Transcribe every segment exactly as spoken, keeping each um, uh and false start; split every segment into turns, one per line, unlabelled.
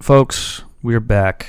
folks, we're back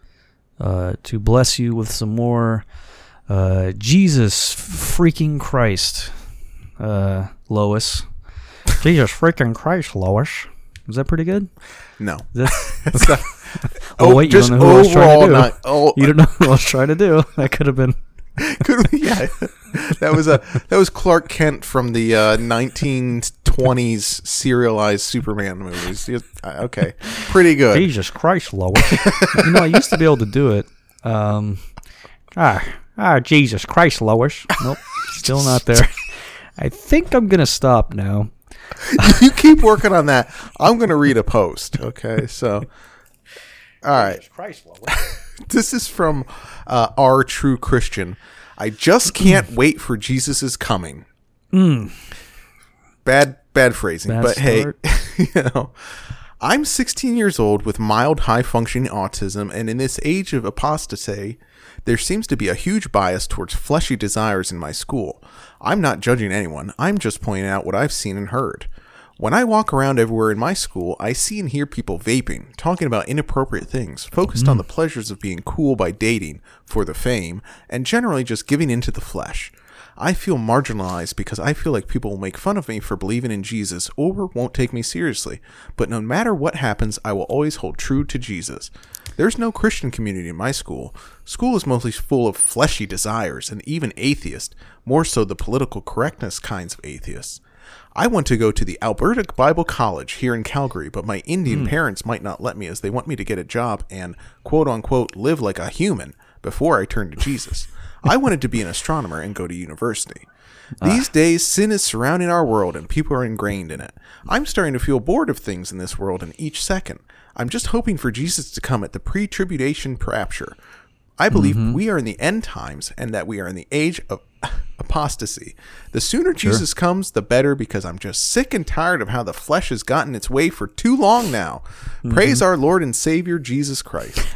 uh, to bless you with some more uh, Jesus freaking Christ, uh, Lois. Jesus freaking Christ, Lois. Was that pretty good?
No.
That's
not,
oh, wait, you don't know who I was trying to do.
Not, oh,
you don't know who I was trying to do. That could have been...
Could we, yeah, that was a that was Clark Kent from the uh, nineteen twenties serialized Superman movies. Okay, pretty good.
Jesus Christ, Lois. You know, I used to be able to do it. Um, ah, ah, Jesus Christ, Lois. Nope, still not there. I think I'm gonna stop now.
You keep working on that. I'm gonna read a post. Okay, so all right.
Jesus Christ, Lois.
This is from uh, Our True Christian. I just can't wait for Jesus' coming.
Mm.
Bad, bad phrasing,
Bad
but
start.
hey, you know, I'm sixteen years old with mild, high-functioning autism, and in this age of apostasy, there seems to be a huge bias towards fleshy desires in my school. I'm not judging anyone. I'm just pointing out what I've seen and heard. When I walk around everywhere in my school, I see and hear people vaping, talking about inappropriate things, focused mm. on the pleasures of being cool by dating for the fame, and generally just giving into the flesh. I feel marginalized because I feel like people will make fun of me for believing in Jesus or won't take me seriously. But no matter what happens, I will always hold true to Jesus. There's no Christian community in my school. School is mostly full of fleshy desires and even atheists, more so the political correctness kinds of atheists. I want to go to the Alberta Bible College here in Calgary, but my Indian mm. parents might not let me as they want me to get a job and, quote-unquote, live like a human before I turn to Jesus. I wanted to be an astronomer and go to university. These ah. days, sin is surrounding our world and people are ingrained in it. I'm starting to feel bored of things in this world in each second. I'm just hoping for Jesus to come at the pre-tribulation rapture. I believe mm-hmm. we are in the end times and that we are in the age of apostasy. The sooner sure. Jesus comes, the better, because I'm just sick and tired of how the flesh has gotten its way for too long now. Mm-hmm. Praise our Lord and Savior, Jesus Christ.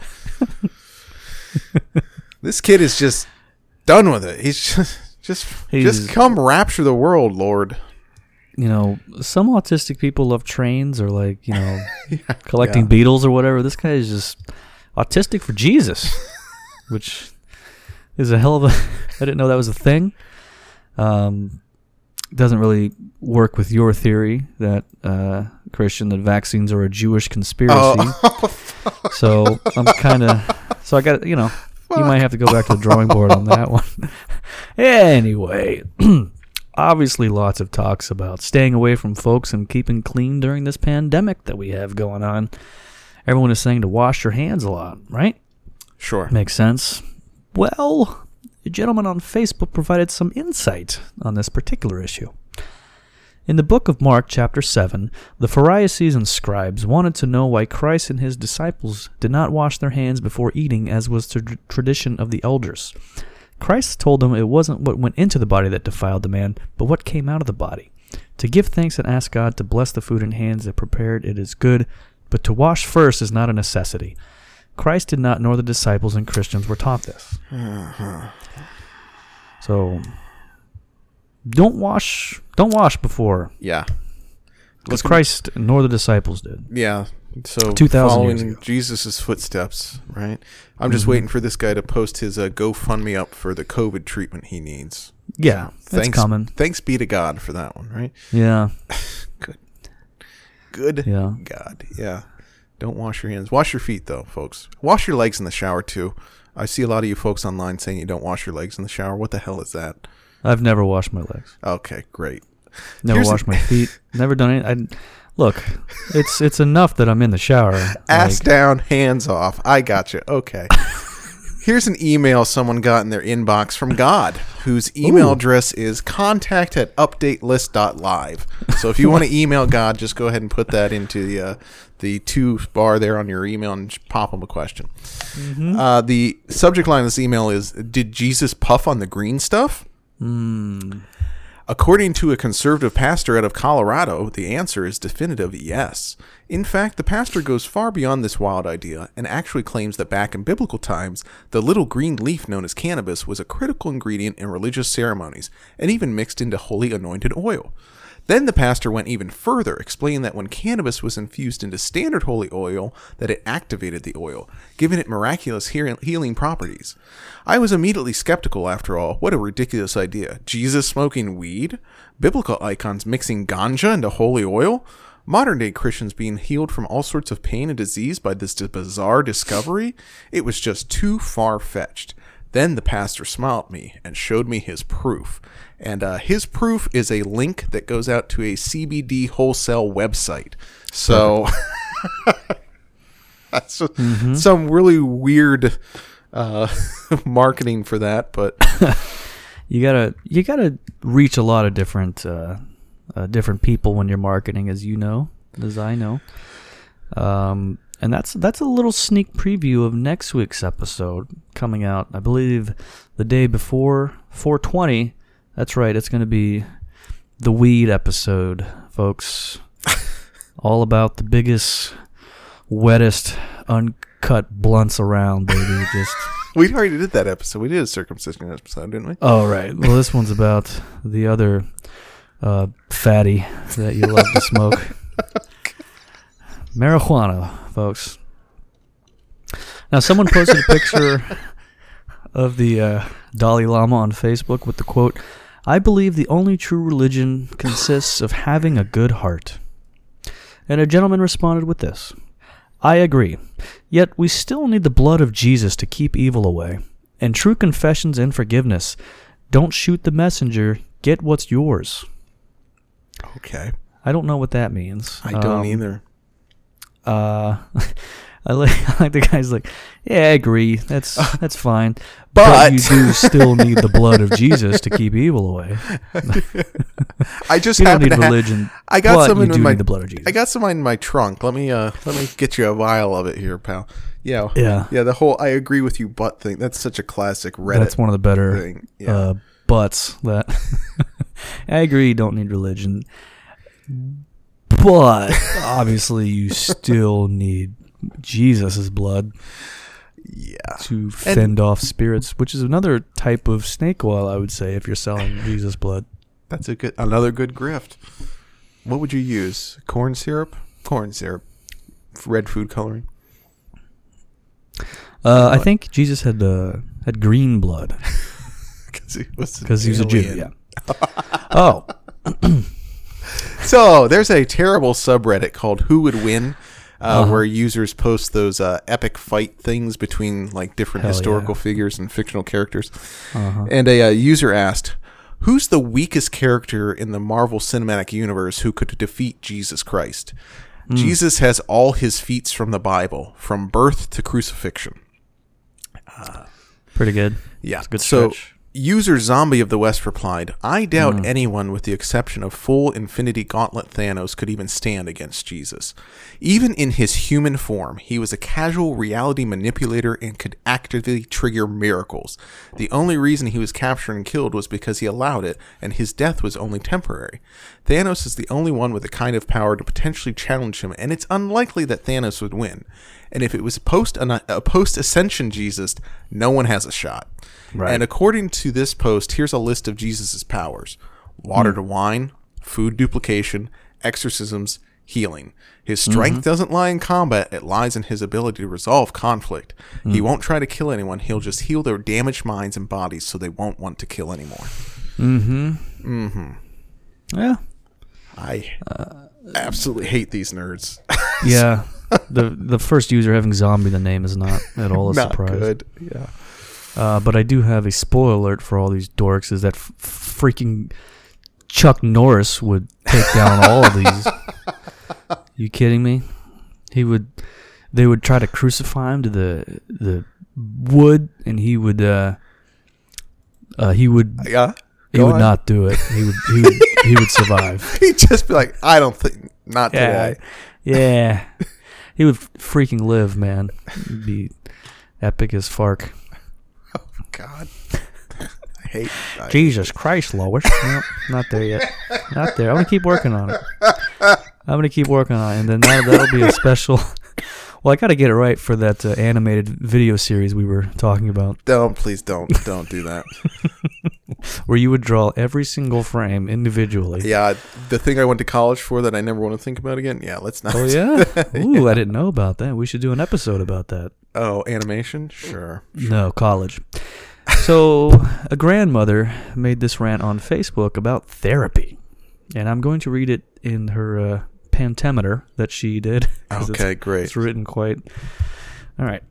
This kid is just done with it. He's just, just, He's, just come rapture the world, Lord.
You know, some autistic people love trains or like, you know, yeah, collecting
yeah.
beetles or whatever. This guy is just autistic for Jesus, which is a hell of a... I didn't know that was a thing. Um, doesn't really work with your theory that, uh, Christian, that vaccines are a Jewish conspiracy. Oh. So I'm kind of... So I got, you know, Fuck. You might have to go back to the drawing board on that one. Anyway, obviously lots of talks about staying away from folks and keeping clean during this pandemic that we have going on. Everyone is saying to wash your hands a lot, right?
Sure.
Makes sense. Well, a gentleman on Facebook provided some insight on this particular issue. In the book of Mark, chapter seven, the Pharisees and scribes wanted to know why Christ and his disciples did not wash their hands before eating, as was the tradition of the elders. Christ told them it wasn't what went into the body that defiled the man, but what came out of the body. To give thanks and ask God to bless the food and hands that prepared it is good, but to wash first is not a necessity. Christ did not, nor the disciples and Christians were taught this. Uh-huh. So, don't wash, don't wash before.
Yeah.
Because Christ nor the disciples did.
Yeah. So,
two thousand
following
years ago.
Jesus' footsteps, right? I'm just mm-hmm. waiting for this guy to post his uh, GoFundMe up for the COVID treatment he needs.
Yeah,
so,
that's
thanks,
common.
Thanks be to God for that one, right?
Yeah.
Good. Good
yeah.
God. Yeah. Don't wash your hands. Wash your feet, though, folks. Wash your legs in the shower, too. I see a lot of you folks online saying you don't wash your legs in the shower. What the hell is that?
I've never washed my legs.
Okay, great.
Never
Here's
washed
a-
my feet. Never done it. I, look, it's it's enough that I'm in the shower.
Ass
like,
down, hands off. I got you. Okay. Here's an email someone got in their inbox from God, whose email Ooh. address is contact at updatelist dot live. So if you want to email God, just go ahead and put that into the uh, the two bar there on your email and pop him a question. Mm-hmm. Uh, the subject line of this email is, did Jesus puff on the green stuff?
Mm.
According to a conservative pastor out of Colorado, the answer is definitive yes. In fact, the pastor goes far beyond this wild idea and actually claims that back in biblical times, the little green leaf known as cannabis was a critical ingredient in religious ceremonies and even mixed into holy anointed oil. Then the pastor went even further, explaining that when cannabis was infused into standard holy oil, that it activated the oil, giving it miraculous healing properties. I was immediately skeptical, after all. What a ridiculous idea. Jesus smoking weed? Biblical icons mixing ganja into holy oil? Modern-day Christians being healed from all sorts of pain and disease by this bizarre discovery? It was just too far-fetched. Then the pastor smiled at me and showed me his proof. And uh, his proof is a link that goes out to a C B D wholesale website. So that's mm-hmm. some really weird uh, marketing for that, but
you gotta you gotta reach a lot of different uh, uh, different people when you're marketing, as you know, as I know. Um, and that's that's a little sneak preview of next week's episode coming out, I believe, the day before four twenty. That's right, it's going to be the weed episode, folks. All about the biggest, wettest, uncut blunts around, baby. Just
we already did that episode. We did a circumcision episode, didn't we?
Oh, right. Well, this one's about the other uh, fatty that you love to smoke. Marijuana, folks. Now, someone posted a picture of the uh, Dalai Lama on Facebook with the quote, "I believe the only true religion consists of having a good heart." And a gentleman responded with this, "I agree. Yet we still need the blood of Jesus to keep evil away. And true confessions and forgiveness. Don't shoot the messenger. Get what's yours."
Okay.
I don't know what that means.
I don't
um,
either.
Uh, I like, I like the guy's like, yeah, I agree. That's that's fine.
But,
but you do still need the blood of Jesus to keep evil away.
I just
you don't
happen
need
to
religion.
Ha- I got
but
some
you
in
do
my
need the blood of Jesus.
I got some in my trunk. Let me uh let me get you a vial of it here, pal. Yeah.
Yeah.
Yeah, the whole I agree with you butt thing. That's such a classic Reddit.
That's one of the better
thing. Yeah.
uh, butts that I agree you don't need religion. But obviously you still need Jesus' blood.
Yeah.
To fend and off spirits, which is another type of snake oil, I would say, if you're selling Jesus blood.
That's a good another good grift. What would you use? Corn syrup? Corn syrup. Red food coloring.
Uh, I think Jesus had uh, had green blood.
Because he was
Because he was a Jew, yeah. Oh.
So, there's a terrible subreddit called Who Would Win? Uh, uh-huh. Where users post those uh, epic fight things between like different
Hell
historical
yeah.
figures and fictional characters.
Uh-huh.
And a uh, user asked, "Who's the weakest character in the Marvel Cinematic Universe who could defeat Jesus Christ?" Mm. Jesus has all his feats from the Bible, from birth to crucifixion.
Uh, Pretty good.
Yeah.
It's a good
so,
stretch.
User Zombie of the West replied, "I doubt
Mm.
anyone with the exception of full Infinity Gauntlet Thanos could even stand against Jesus. Even in his human form, he was a casual reality manipulator and could actively trigger miracles. The only reason he was captured and killed was because he allowed it, and his death was only temporary. Thanos is the only one with the kind of power to potentially challenge him, and it's unlikely that Thanos would win. And if it was post a post Ascension Jesus, no one has a shot." Right. And according to this post, here's a list of Jesus' powers: water mm. to wine, food duplication, exorcisms, healing. His strength mm-hmm. doesn't lie in combat, it lies in his ability to resolve conflict. Mm. He won't try to kill anyone, he'll just heal their damaged minds and bodies so they won't want to kill anymore.
Mm-hmm.
Mm-hmm.
Yeah.
I uh, absolutely hate these nerds.
Yeah. The the first user having zombie the name is not at all a
not
surprise.
Good. Yeah.
Uh, but I do have a spoiler alert for all these dorks, is that f- freaking Chuck Norris would take down all of these. You kidding me? He would, they would try to crucify him to the the wood, and he would, uh, uh, he would,
yeah,
he would on. not do it. He would, he would, he would survive.
He'd just be like, "I don't think, not
yeah,
today."
Yeah, he would freaking live, man. He'd be epic as fark.
Oh, God. I hate I
Jesus Christ, Lois. No, not there yet. Not there. I'm going to keep working on it. I'm going to keep working on it. And then that, that'll be a special Well, I got to get it right for that uh, animated video series we were talking about.
Don't, please don't, don't do that.
Where you would draw every single frame individually.
Yeah, the thing I went to college for that I never want to think about again. Yeah, let's not.
Oh, yeah? Ooh, yeah. I didn't know about that. We should do an episode about that.
Oh, animation? Sure. sure.
No, college. So, a grandmother made this rant on Facebook about therapy. And I'm going to read it in her uh, pentameter that she did.
Okay,
it's,
great.
It's written quite... All right.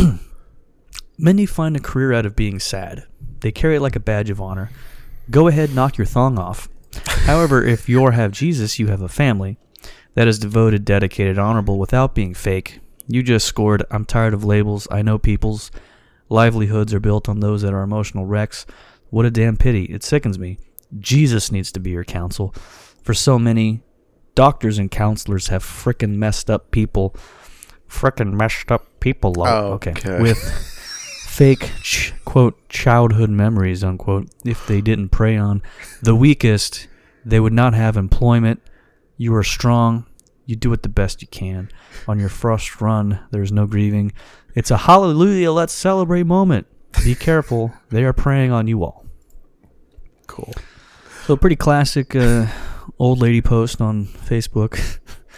Many find a career out of being sad. They carry it like a badge of honor. Go ahead, knock your thong off. However, if you have Jesus, you have a family that is devoted, dedicated, honorable without being fake. You just scored, I'm tired of labels, I know people's livelihoods are built on those that are emotional wrecks. What a damn pity. It sickens me. Jesus needs to be your counsel. For so many, doctors and counselors have frickin' messed up people. Frickin' messed up people.
Oh,
okay.
okay.
With fake, ch- quote, childhood memories, unquote. If they didn't prey on the weakest, they would not have employment. You are strong. You do it the best you can. On your first run, there's no grieving. It's a hallelujah, let's celebrate moment. Be careful. They are preying on you all.
Cool.
So, pretty classic uh, old lady post on Facebook.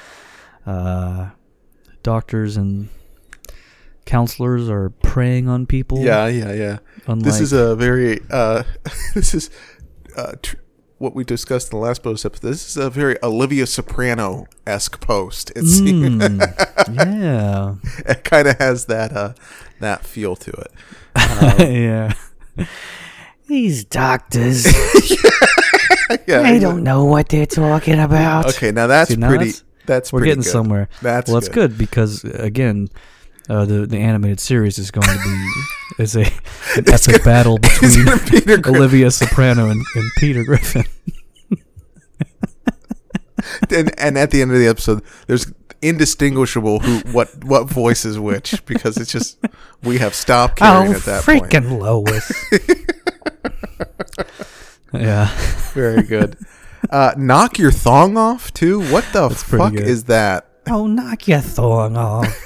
Uh, doctors and counselors are preying on people.
Yeah, yeah, yeah.
Unlike,
this is a very, uh, this is uh, tr- what we discussed in the last post episode. This is a very Olivia Soprano-esque post. It seems.
Mm, yeah.
It kind of has that, uh, that feel to it. Um,
yeah.
These doctors,
yeah,
they don't know what they're talking about.
Okay, now that's
See, now
pretty.
that's-
That's
We're
pretty
getting
good.
somewhere.
That's
well,
good.
it's good because, again, uh, the the animated series is going to be is a an epic battle between
Peter Griffin.
Olivia Soprano and, and Peter Griffin.
and and at the end of the episode, there's indistinguishable who what what voice is which because it's just we have stopped caring
Oh,
at that
freaking
point.
Lois.
Yeah.
Very good. Uh, knock your thong off too. What the
That's pretty
fuck
good.
is that?
Oh, knock your thong off.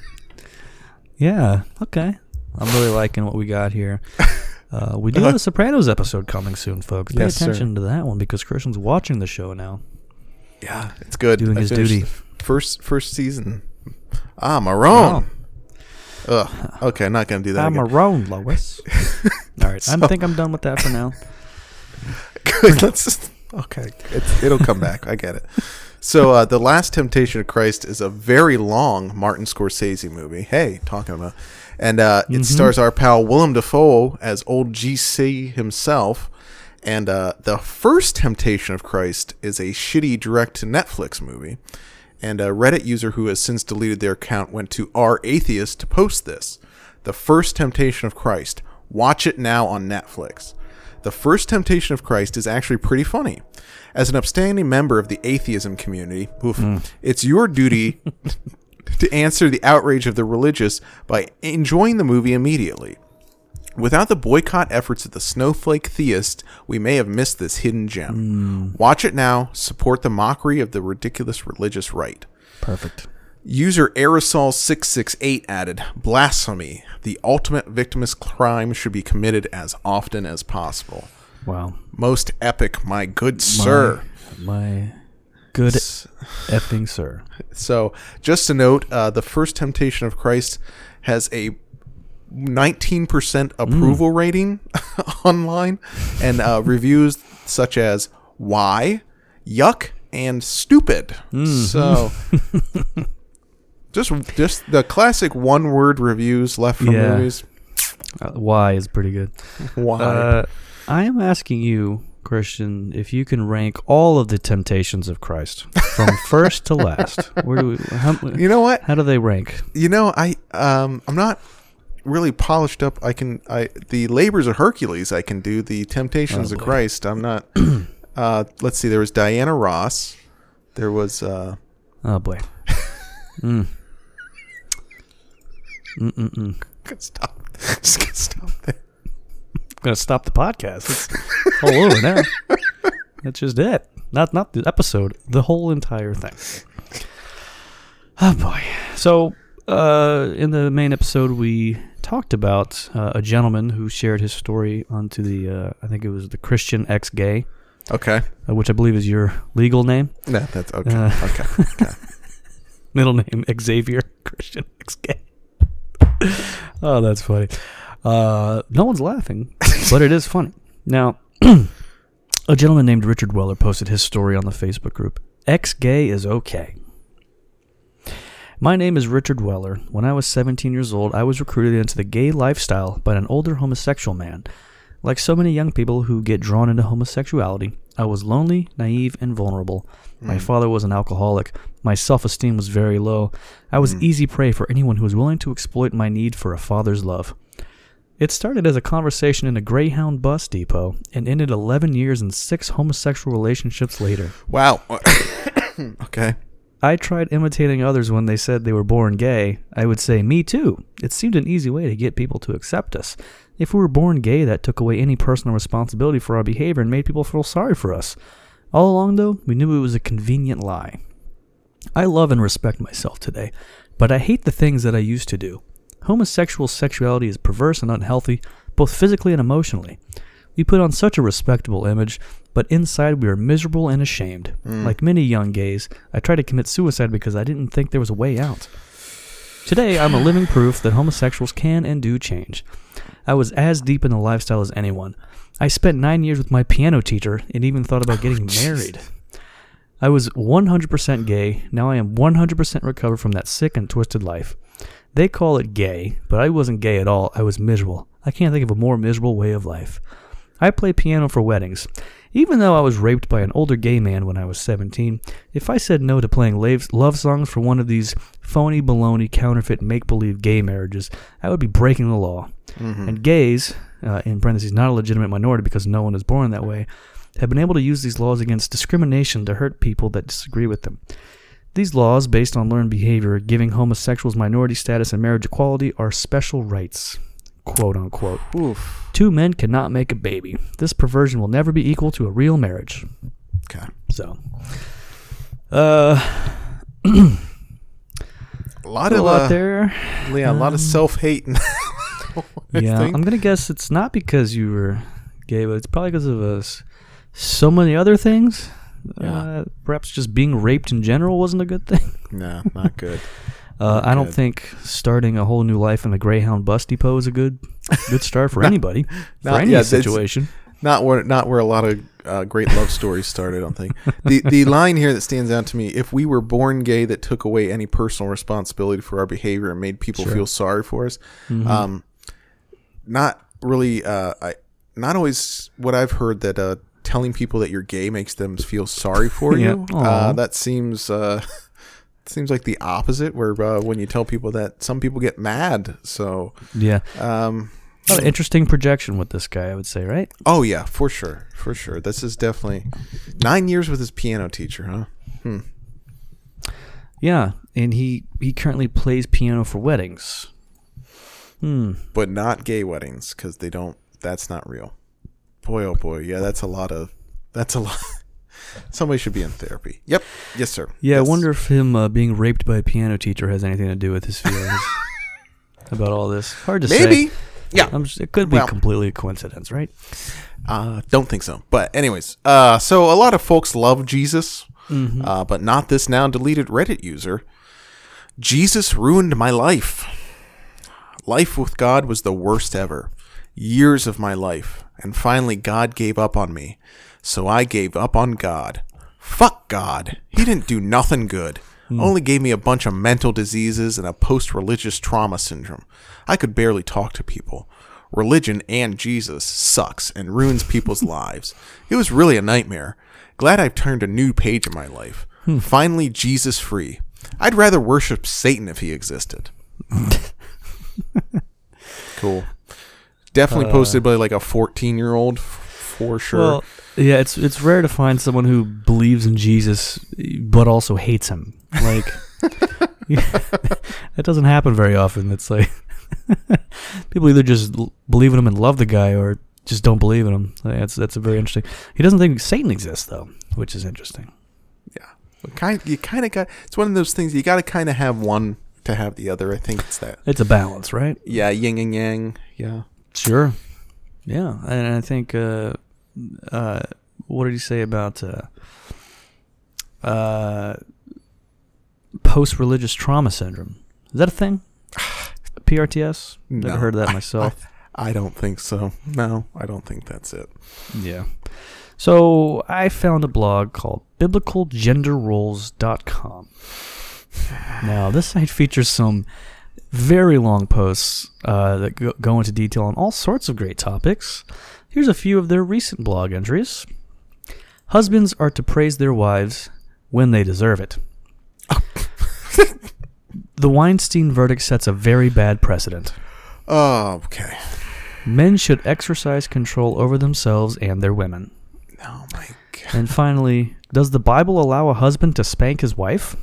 Yeah. Okay. I'm really liking what we got here. Uh, we do have a Sopranos episode coming soon, folks. Pay
Yes, sir.
attention to that one because Christian's watching the show now.
Yeah, it's good.
Doing
I
his
finished
duty.
the First first season. Ah, Marone. Ugh. Okay, I'm not gonna do that.
I'm
again.
around, Lois. All right. I
So-
think I'm done with that for now.
Good. Let's just, okay. It's, it'll come back. I get it. So, uh, The Last Temptation of Christ is a very long Martin Scorsese movie. Hey, talking about. And uh, it
Mm-hmm.
stars our pal Willem Dafoe as old G C himself. And uh, the first Temptation of Christ is a shitty direct-to-Netflix movie. And a Reddit user who has since deleted their account went to R Atheist to post this. The first Temptation of Christ. Watch it now on Netflix. The first Temptation of Christ is actually pretty funny. As an upstanding member of the atheism community, oof,
Mm.
it's your duty to answer the outrage of the religious by enjoying the movie immediately. Without the boycott efforts of the snowflake theist, we may have missed this hidden gem.
Mm.
Watch it now. Support the mockery of the ridiculous religious right.
Perfect.
User Aerosol six six eight added, blasphemy. The ultimate victimless crime should be committed as often as possible.
Wow.
Most epic, my good sir.
My good effing sir.
So, just to note, uh, the first Temptation of Christ has a nineteen percent approval rating online, and uh, reviews such as why, yuck, and stupid. So, just just the classic one-word reviews left from
Yeah.
movies.
Uh, why is pretty good.
Why?
Uh, I am asking you, Christian, if you can rank all of the temptations of Christ from first to last. Where do we, how,
you know what?
how do they rank?
You know, I um, I'm not really polished up. I can I the labors of Hercules. I can do the Temptations
Oh,
of
boy.
Christ. I'm not. uh, let's see. There was Diana Ross. There was. Uh,
Oh boy. Mm. Mm-mm-mm.
stop. Just gonna stop there.
I'm gonna stop the podcast. It's all over now. That's just it. Not not the episode. The whole entire thing. Oh boy. So uh, in the main episode, we talked about uh, a gentleman who shared his story onto the, uh, I think it was the Christian X-Gay,
Okay.
uh, which I believe is your legal name.
No, that's okay.
Uh,
okay. Okay.
Middle name Xavier Christian X-Gay. Oh, that's funny. Uh, no one's laughing, but it is funny. Now, a gentleman named Richard Weller posted his story on the Facebook group. X-Gay is okay. My name is Richard Weller. When I was seventeen years old, I was recruited into the gay lifestyle by an older homosexual man. Like so many young people who get drawn into homosexuality, I was lonely, naive, and vulnerable. My
Mm.
father was an alcoholic. My self-esteem was very low. I was
Mm.
easy prey for anyone who was willing to exploit my need for a father's love. It started as a conversation in a Greyhound bus depot and ended eleven years and six homosexual relationships later.
Wow. Okay.
I tried imitating others when they said they were born gay. I would say, me too. It seemed an easy way to get people to accept us. If we were born gay, that took away any personal responsibility for our behavior and made people feel sorry for us. All along, though, we knew it was a convenient lie. I love and respect myself today, but I hate the things that I used to do. Homosexual sexuality is perverse and unhealthy, both physically and emotionally. We put on such a respectable image, but inside we are miserable and ashamed.
Mm.
Like many young gays, I tried to commit suicide because I didn't think there was a way out. Today, I'm a living proof that homosexuals can and do change. I was as deep in the lifestyle as anyone. I spent nine years with my piano teacher and even thought about getting
Oh,
married. I was one hundred percent gay. Now I am one hundred percent recovered from that sick and twisted life. They call it gay, but I wasn't gay at all. I was miserable. I can't think of a more miserable way of life. I play piano for weddings. Even though I was raped by an older gay man when I was seventeen, if I said no to playing love songs for one of these phony, baloney, counterfeit, make-believe gay marriages, I would be breaking the law.
Mm-hmm.
And gays, uh, in parentheses, not a legitimate minority because no one is born that way, have been able to use these laws against discrimination to hurt people that disagree with them. These laws, based on learned behavior, giving homosexuals minority status and marriage equality, are special rights, quote unquote.
Oof.
Two men cannot make a baby. This perversion will never be equal to a real marriage.
Okay.
So, uh,
A lot
a
of
lot
uh,
there.
Yeah, a lot of self-hate. And I
Yeah,
think.
I'm gonna guess it's not because you were gay, but it's probably because of us. So many other things.
Yeah.
Uh, perhaps just being raped in general wasn't a good thing.
No, not good.
Uh,
Not
I don't
good.
think starting a whole new life in a Greyhound bus depot is a good good start for anybody, for
not-
any
yeah, that's-
situation.
Not where not where a lot of uh, great love stories started, I don't think. The the line here that stands out to me, if we were born gay, that took away any personal responsibility for our behavior and made people
Sure.
feel sorry for us.
Mhm.
Um, not really uh, I not always what I've heard that uh, telling people that you're gay makes them feel sorry for
Yeah.
you.
Aw.
Uh, that seems uh, seems like the opposite, where uh, when you tell people that, some people get mad. So
Yeah.
um
A lot of interesting projection with this guy, I would say, right?
oh yeah, for sure, for sure. This is definitely nine years with his piano teacher, huh? Hmm.
Yeah, and he, he currently plays piano for weddings. Hmm.
But not gay weddings, because they don't. That's not real. Boy, oh boy, yeah, that's a lot of. That's a lot. Somebody should be in therapy. Yep. Yes, sir.
Yeah,
Yes.
I wonder if him uh, being raped by a piano teacher has anything to do with his feelings about all this. Hard to say.
Maybe. Yeah.
I'm just, it could be
Well-
completely a coincidence, right?
Uh, don't think so. But anyways, uh, so a lot of folks love Jesus,
Mm-hmm.
uh, but not this now deleted Reddit user. Jesus ruined my life. Life with God was the worst ever. Years of my life. And finally, God gave up on me. So I gave up on God. Fuck God. He didn't do nothing good. Only gave me a bunch of mental diseases and a post-religious trauma syndrome. I could barely talk to people. Religion and Jesus sucks and ruins people's lives. It was really a nightmare. Glad I've turned a new page in my life. Finally, Jesus free. I'd rather worship Satan if he existed. Cool. Definitely
Uh,
posted by like a fourteen-year-old, for sure.
Well, yeah, it's it's rare to find someone who believes in Jesus but also hates him. Like, that doesn't happen very often. It's like people either just l- believe in him and love the guy, or just don't believe in him. That's that's a very interesting. He doesn't think Satan exists though, which is interesting.
yeah, But kind you kind of got. It's one of those things you got to kind of have one to have the other. I think it's that.
It's a balance, right?
Yeah, yin and yang. Yeah.
Sure. Yeah, and I think, uh, uh, what did he say about uh, uh, post-religious trauma syndrome? Is that a thing? P R T S? Never
No,
heard of that
I-
myself.
I, I don't think so. No, I don't think that's it.
Yeah. So I found a blog called biblical gender roles dot com. Now, this site features some very long posts uh, that go, go into detail on all sorts of great topics. Here's a few of their recent blog entries. Husbands are to praise their wives when they deserve it. The Weinstein verdict sets a very bad precedent.
Oh, okay.
Men should exercise control over themselves and their women.
Oh, my God.
And finally, does the Bible allow a husband to spank his wife?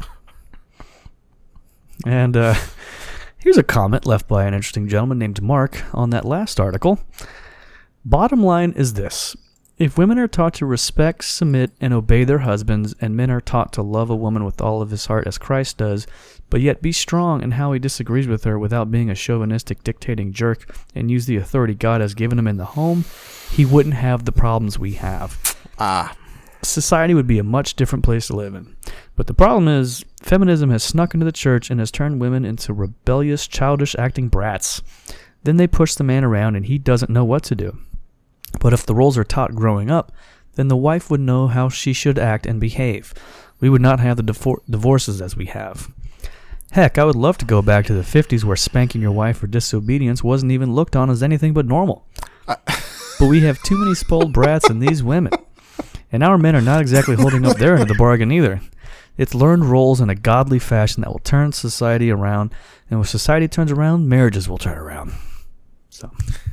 And uh, here's a comment left by an interesting gentleman named Mark on that last article. Bottom line is this. If women are taught to respect, submit, and obey their husbands, and men are taught to love a woman with all of his heart as Christ does, but yet be strong in how he disagrees with her without being a chauvinistic dictating jerk and use the authority God has given him in the home, he wouldn't have the problems we have.
Ah.
Society would be a much different place to live in. But the problem is, feminism has snuck into the church and has turned women into rebellious, childish acting brats. Then they push the man around and he doesn't know what to do. But if the roles are taught growing up, then the wife would know how she should act and behave. We would not have the divor- divorces as we have. Heck, I would love to go back to the fifties where spanking your wife for disobedience wasn't even looked on as anything but normal. But we have too many spoiled brats in these women. And our men are not exactly holding up their end of the bargain either. It's learned roles in a godly fashion that will turn society around, and when society turns around, marriages will turn around. So...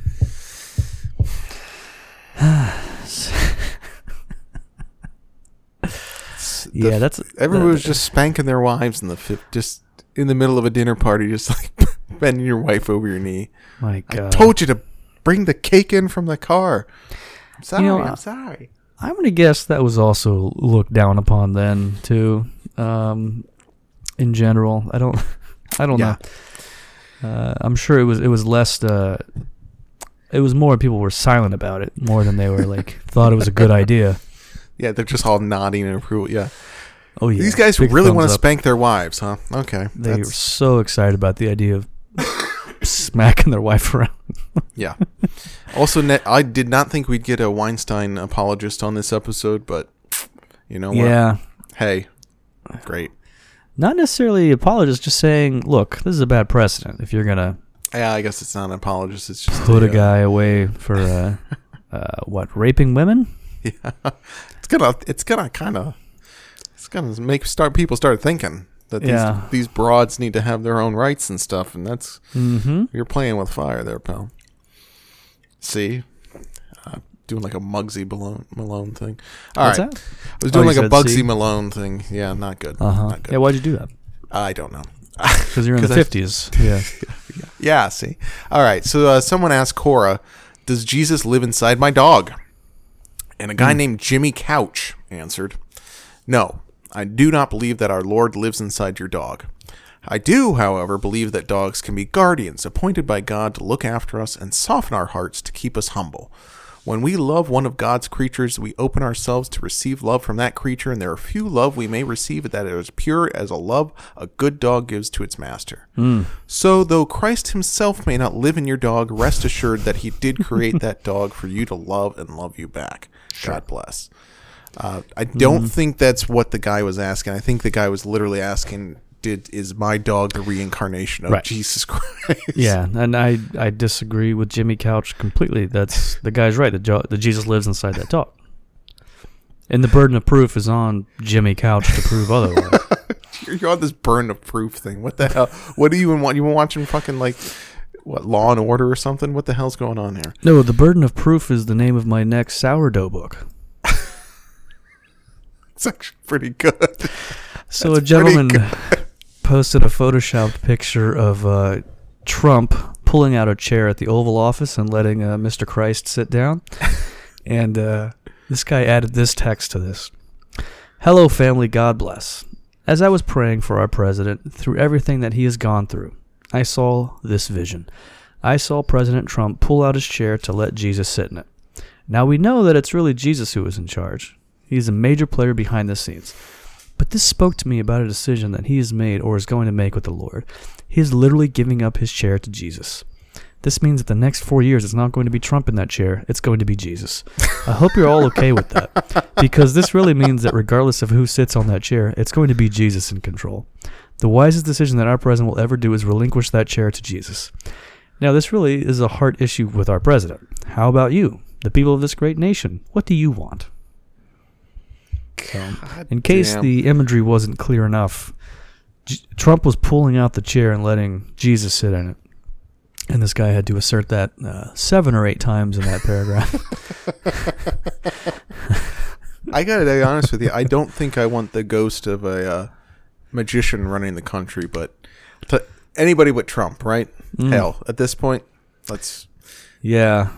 yeah, that's
Everyone
uh,
was just spanking their wives in the fifth, just in the middle of a dinner party, just like bending your wife over your knee.
My
I
God.
told you to bring the cake in from the car. I'm sorry.
You know,
I'm
I-
sorry.
I'm gonna guess that was also looked down upon then too. Um, in general, I don't, I don't
Yeah.
know. Uh, I'm sure it was it was less. Uh, it was more people were silent about it more than they were like thought it was a good idea.
Yeah, they're just all nodding in approval. Yeah.
Oh yeah,
These guys
Big
really
thumbs
want to
up.
spank their wives, huh? Okay.
They were
That's,
so excited about the idea of smacking their wife around.
yeah. Also, ne- I did not think we'd get a Weinstein apologist on this episode, but you know what?
Yeah,
Hey, great.
not necessarily apologist, just saying, look, this is a bad precedent. If you're gonna
Yeah, I guess it's not an apologist. It's just
put a
uh,
guy away for uh, uh, what, raping women?
Yeah, it's gonna it's gonna kind of it's gonna make start people start thinking that these
Yeah.
these broads need to have their own rights and stuff, and that's
Mm-hmm.
you're playing with fire there, pal. See, uh, doing like a Muggsy Malone, Malone thing. All
What's
right,
that?
I was
Oh,
doing
you
like a
said
Bugsy
see?
Malone thing. Yeah, not good.
Uh huh.
Not good.
Yeah, why'd you do that?
I don't know.
Because you're in the
'Cause I-
fifties. Yeah.
Yeah, see. All right. So uh, someone asked Cora, "Does Jesus live inside my dog?" And a guy
Hmm.
named Jimmy Couch answered, "No, I do not believe that our Lord lives inside your dog. I do, however, believe that dogs can be guardians appointed by God to look after us and soften our hearts to keep us humble. When we love one of God's creatures, we open ourselves to receive love from that creature, and there are few love we may receive that are as pure as a love a good dog gives to its master. So, though Christ himself may not live in your dog, rest assured that he did create that dog for you to love and love you back. God bless." Uh, I don't think that's what the guy was asking. I think the guy was literally asking, "Did is my dog the reincarnation of
Right.
Jesus Christ?"
Yeah, and I I disagree with Jimmy Couch completely. That's the guy's right. The, jo- the Jesus lives inside that dog, and the burden of proof is on Jimmy Couch to prove otherwise.
You're on this burden of proof thing. What the hell? What do you even want? You been watching fucking like what Law and Order or something? What the hell's going on here?
No, the burden of proof is the name of my next sourdough book.
It's actually pretty good.
So
That's
a gentleman
pretty
posted a photoshopped picture of uh, Trump pulling out a chair at the Oval Office and letting uh, Mister Christ sit down. And uh, this guy added this text to this. "Hello, family, God bless. As I was praying for our president through everything that he has gone through, I saw this vision. I saw President Trump pull out his chair to let Jesus sit in it. Now we know that it's really Jesus who is in charge. He's a major player behind the scenes. But this spoke to me about a decision that he has made or is going to make with the Lord. He is literally giving up his chair to Jesus. This means that the next four years it's not going to be Trump in that chair, it's going to be Jesus. I hope you're all okay with that, because this really means that regardless of who sits on that chair, it's going to be Jesus in control. The wisest decision that our president will ever do is relinquish that chair to Jesus. Now, this really is a heart issue with our president. How about you, the people of this great nation? What do you want? So, in case
damn.
the imagery wasn't clear enough, J- Trump was pulling out the chair and letting Jesus sit in it. And this guy had to assert that uh, seven or eight times in that paragraph.
I gotta be honest with you. I don't think I want the ghost of a uh, magician running the country, but to anybody but Trump, right?
Mm.
Hell, at this point, let's.
Yeah,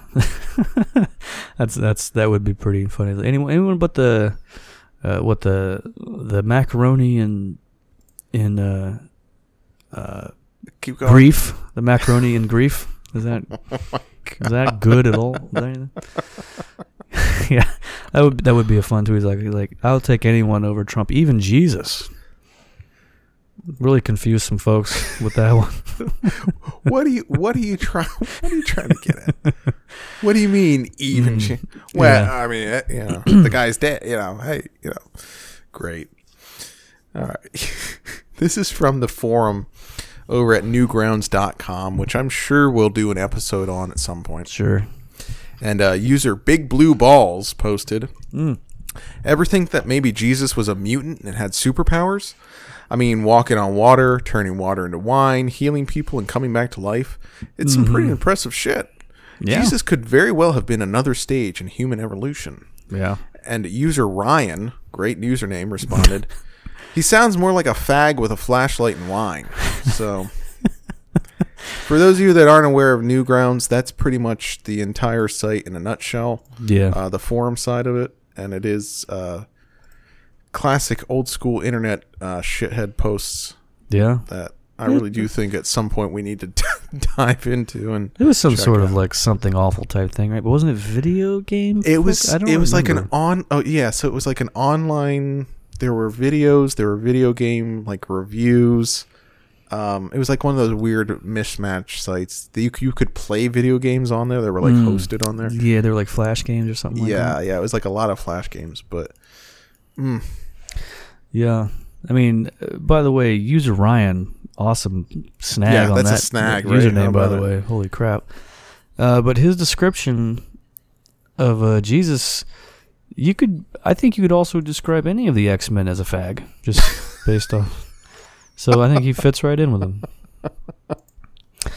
that's that's that would be pretty funny. Anyone, anyone but the uh, what the the macaroni and in uh, uh,
Keep going.
grief, the macaroni and grief. Is that is that good at all? Is that anything? Yeah, that would that would be a fun tweet. He's like, he's like, I'll take anyone over Trump, even Jesus. Really confused some folks with that one.
What do you What are you trying? What are you trying to get at? What do you mean even?
Mm,
well,
yeah.
I mean, uh, you know, the guy's dead. You know, hey, you know, great. All right, this is from the forum over at newgrounds dot com, which I'm sure we'll do an episode on at some point.
Sure.
And uh, user Big Blue Balls posted,
Mm.
ever think that maybe Jesus was a mutant and had superpowers? I mean, walking on water, turning water into wine, healing people, and coming back to life. It's some pretty impressive shit.
Yeah.
Jesus could very well have been another stage in human evolution.
Yeah.
And user Ryan, great username, responded, he sounds more like a fag with a flashlight and wine. So, for those of you that aren't aware of Newgrounds, that's pretty much the entire site in a nutshell.
Yeah.
Uh, the forum side of it. And it is uh, classic old school internet uh, shithead posts
Yeah.
that I really do think at some point we need to d- dive into. And
It was some
check
sort
it
of
out.
like something awful type thing, right? But wasn't it video game?
It was.
I don't
It was like an
remember.
on. Oh yeah, so it was like an online. There were videos. There were video game like reviews. Um, it was like one of those weird mismatch sites that you you could play video games on there. They were like
Mm.
hosted on there.
Yeah, they were like flash games or something like
Yeah,
that.
yeah. It was like a lot of flash games, but mm,
Yeah. I mean, uh, by the way, user Ryan, awesome snag
Yeah,
on
that's a
that
snag,
that
right? How
username, by
about
the
it?
way. Holy crap. Uh, but his description of uh, Jesus, you could, I think you could also describe any of the X-Men as a fag, just based off. So I think he fits right in with them. Uh,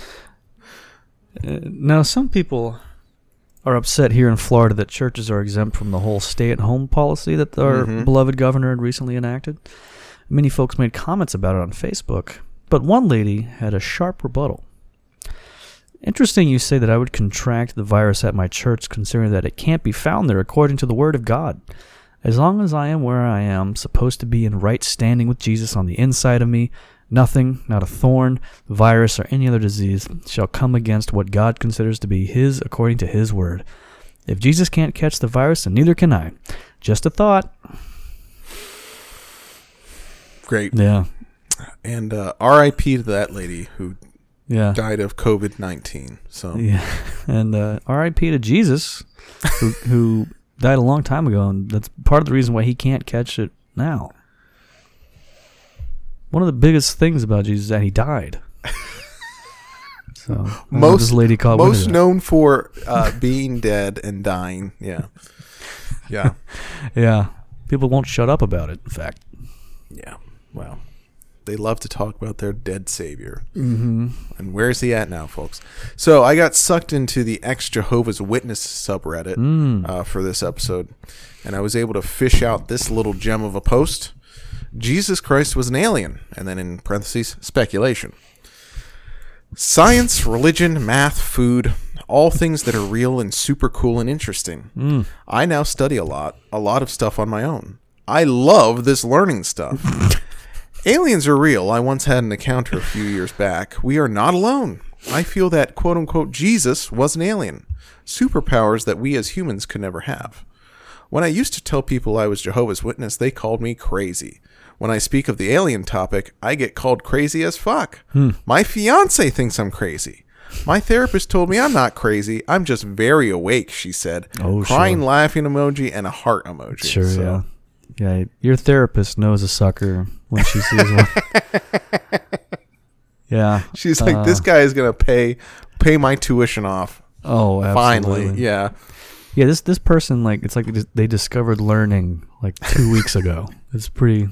now, some people are upset here in Florida that churches are exempt from the whole stay-at-home policy that our
Mhm.
beloved governor had recently enacted. Many folks made comments about it on Facebook, but one lady had a sharp rebuttal. Interesting you say that I would contract the virus at my church, considering that it can't be found there according to the Word of God. As long as I am where I am, supposed to be in right standing with Jesus on the inside of me, nothing, not a thorn, virus, or any other disease, shall come against what God considers to be His according to His Word. If Jesus can't catch the virus, then neither can I. Just a thought.
great.
Yeah.
And uh, R I P to that lady who
Yeah.
died of COVID nineteen. So
Yeah. And uh, R I P to Jesus, who, who died a long time ago, and that's part of the reason why he can't catch it now. One of the biggest things about Jesus is that he died. So I don't know if
most
this lady caught wind of
most
that.
known for uh, being dead and dying. Yeah, yeah,
Yeah. People won't shut up about it, in fact.
yeah. Well, they love to talk about their dead savior.
Mm-hmm.
And where's he at now, folks? So I got sucked into the ex-Jehovah's Witness subreddit
Mm.
uh, for this episode, and I was able to fish out this little gem of a post. Jesus Christ was an alien, and then in parentheses, speculation. Science, religion, math, food, all things that are real and super cool and interesting.
Mm.
I now study a lot, a lot of stuff on my own. I love this learning stuff. Aliens are real. I once had an encounter a few years back. We are not alone. I feel that quote-unquote Jesus was an alien. Superpowers that we as humans could never have. When I used to tell people I was Jehovah's Witness, they called me crazy. When I speak of the alien topic, I get called crazy as fuck. Hmm. My fiance thinks I'm crazy. My therapist told me I'm not crazy. I'm just very awake, she said. Oh, Crying, sure. Laughing emoji, and a heart emoji.
Sure,
so.
yeah. Yeah, your therapist knows a sucker when she sees one. Yeah.
She's like, uh, this guy is going to pay pay my tuition off.
Oh, absolutely.
Finally, yeah.
Yeah, this this person, like, it's like they discovered learning, like, two weeks ago. It's pretty...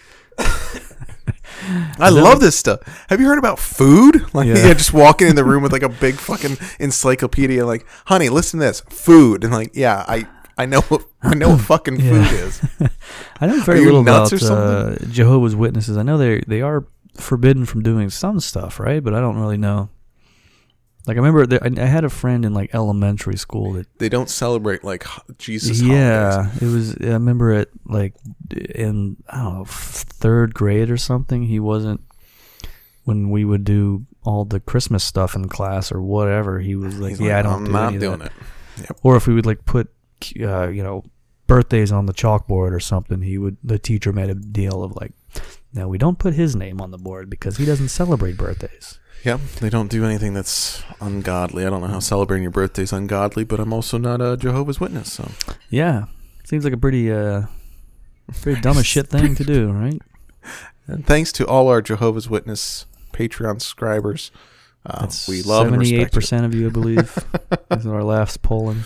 I love like, this stuff. Have you heard about food? Like, yeah. yeah, just walking in the room with, like, a big fucking encyclopedia, like, honey, listen to this. Food. And, like, yeah, I... I know what I know what fucking
yeah.
food is.
I know very little about uh, Jehovah's Witnesses. I know they they are forbidden from doing some stuff, right? But I don't really know. Like I remember, there, I, I had a friend in like elementary school that
they don't celebrate like Jesus.
Yeah,
holidays.
it was. I remember it like in I don't know third grade or something. He wasn't when we would do all the Christmas stuff in class or whatever. He was like,
He's
"Yeah,
like,
I don't
I'm
do
not
any
doing
of that."
it. Yep.
Or if we would like put. Uh, you know, birthdays on the chalkboard or something, he would, the teacher made a deal of like, no, we don't put his name on the board because he doesn't celebrate birthdays.
Yep, they don't do anything that's ungodly. I don't know how celebrating your birthday is ungodly, but I'm also not a Jehovah's Witness, so.
Yeah, seems like a pretty, uh, pretty dumb as shit thing to do, right?
And thanks to all our Jehovah's Witness Patreon subscribers. Uh, we love and respect
seventy-eight percent of you, I believe, is our last polling.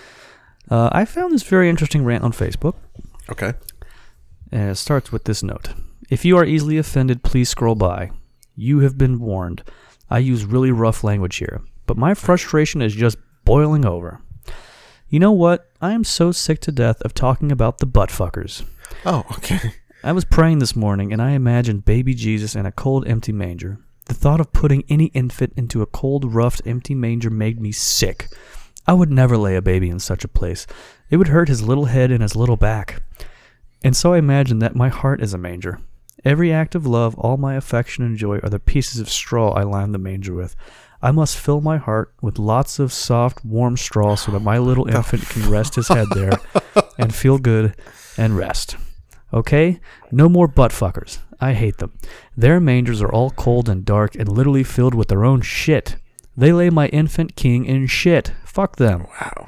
Uh, I found this very interesting rant on Facebook.
Okay.
And it starts with this note. If you are easily offended, please scroll by. You have been warned. I use really rough language here, but my frustration is just boiling over. You know what? I am so sick to death of talking about the buttfuckers.
Oh, okay.
I was praying this morning, and I imagined baby Jesus in a cold, empty manger. The thought of putting any infant into a cold, roughed, empty manger made me sick. I would never lay a baby in such a place. It would hurt his little head and his little back. And so I imagine that my heart is a manger. Every act of love, all my affection and joy are the pieces of straw I line the manger with. I must fill my heart with lots of soft, warm straw so that my little infant can rest his head there and feel good and rest. Okay? No more butt fuckers. I hate them. Their mangers are all cold and dark and literally filled with their own shit. They lay my infant king in shit. Fuck them.
Wow.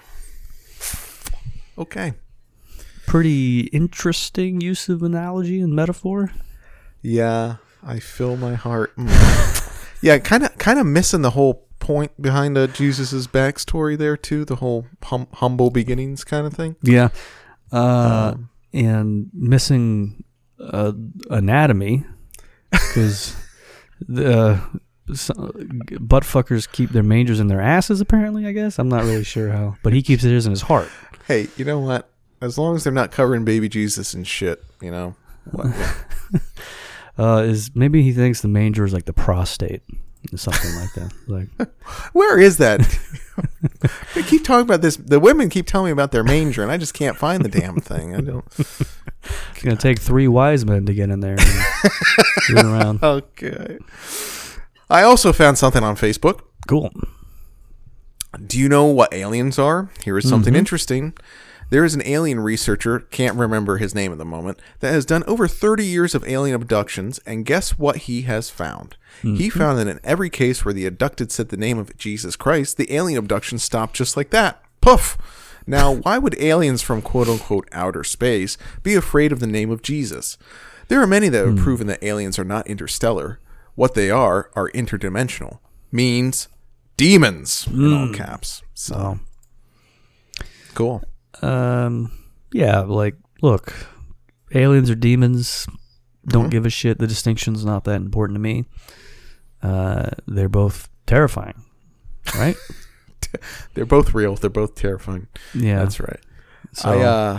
Okay.
Pretty interesting use of analogy and metaphor.
Yeah, I fill my heart. Mm. Yeah, kind of, kind of missing the whole point behind uh, Jesus's backstory there too. The whole hum- humble beginnings kind of thing.
Yeah, uh, um, and missing uh, anatomy because the. So, butt fuckers keep their mangers in their asses, apparently, I guess. I'm not really sure how. But he keeps his in his heart.
Hey, you know what? As long as they're not covering baby Jesus and shit, you know. What, yeah.
uh, is maybe he thinks the manger is like the prostate or something like that. Like,
where is that? They keep talking about this. The women keep telling me about their manger, and I just can't find the damn thing. I don't.
It's going to take three wise men to get in there and do it around.
Okay. I also found something on Facebook.
Cool.
Do you know what aliens are? Here is something
mm-hmm.
interesting. There is an alien researcher, can't remember his name at the moment, that has done over thirty years of alien abductions, and guess what he has found? Mm-hmm. He found that in every case where the abducted said the name of Jesus Christ, the alien abduction stopped just like that. Poof! Now, why would aliens from quote-unquote outer space be afraid of the name of Jesus? There are many that have mm. proven that aliens are not interstellar. What they are are interdimensional. Means demons mm. in all caps. So
oh.
Cool.
Um yeah, like look, aliens or demons, don't mm-hmm. give a shit. The distinction's not that important to me. Uh they're both terrifying. Right?
They're both real. They're both terrifying.
Yeah.
That's right.
So,
I uh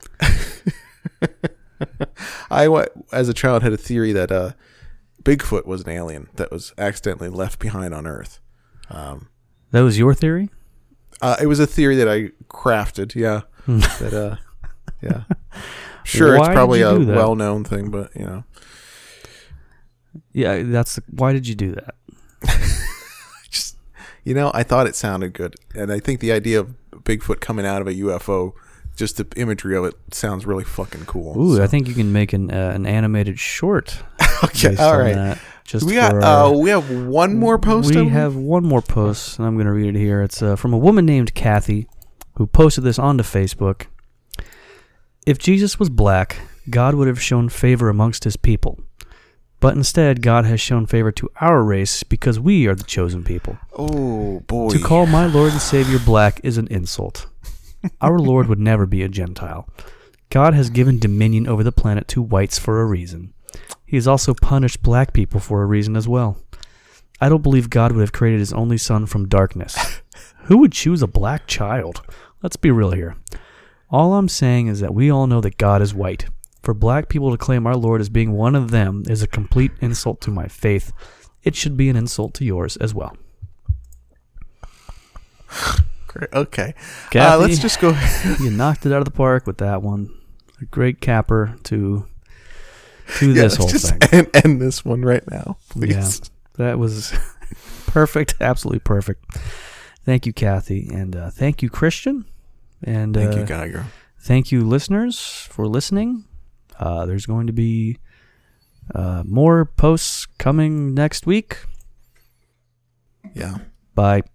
I as a child had a theory that uh Bigfoot was an alien that was accidentally left behind on Earth. Um,
that was your theory?
Uh, it was a theory that I crafted, yeah. that, uh, yeah. Sure,
Why
it's probably a
well-known
thing, but, you know.
Yeah, that's why did you do that?
Just, you know, I thought it sounded good, and I think the idea of Bigfoot coming out of a U F O, just the imagery of it sounds really fucking cool.
Ooh,
so.
I think you can make an uh, an animated short.
Okay,
based
all
on
right.
that, just
we got
for
uh,
our-
we have one more post.
We
I
have one more post, and I'm going to read it here. It's uh, from a woman named Kathy, who posted this onto Facebook. If Jesus was black, God would have shown favor amongst his people. But instead, God has shown favor to our race because we are the chosen people.
Oh, boy.
To call my Lord and Savior black is an insult. Our Lord would never be a Gentile. God has given dominion over the planet to whites for a reason. He has also punished black people for a reason as well. I don't believe God would have created his only son from darkness. Who would choose a black child? Let's be real here. All I'm saying is that we all know that God is white. For black people to claim our Lord as being one of them is a complete insult to my faith. It should be an insult to yours as well.
Great. Okay.
Kathy,
Uh, let's just go.
You knocked it out of the park with that one. A great capper to to
Yeah,
this
let's
whole
just
thing.
End, end this one right now, please.
Yeah, that was perfect. Absolutely perfect. Thank you, Kathy. And uh, thank you, Christian. And
Thank
uh,
you, Geiger.
thank you, listeners, for listening. Uh, there's going to be uh, more posts coming next week.
Yeah.
Bye.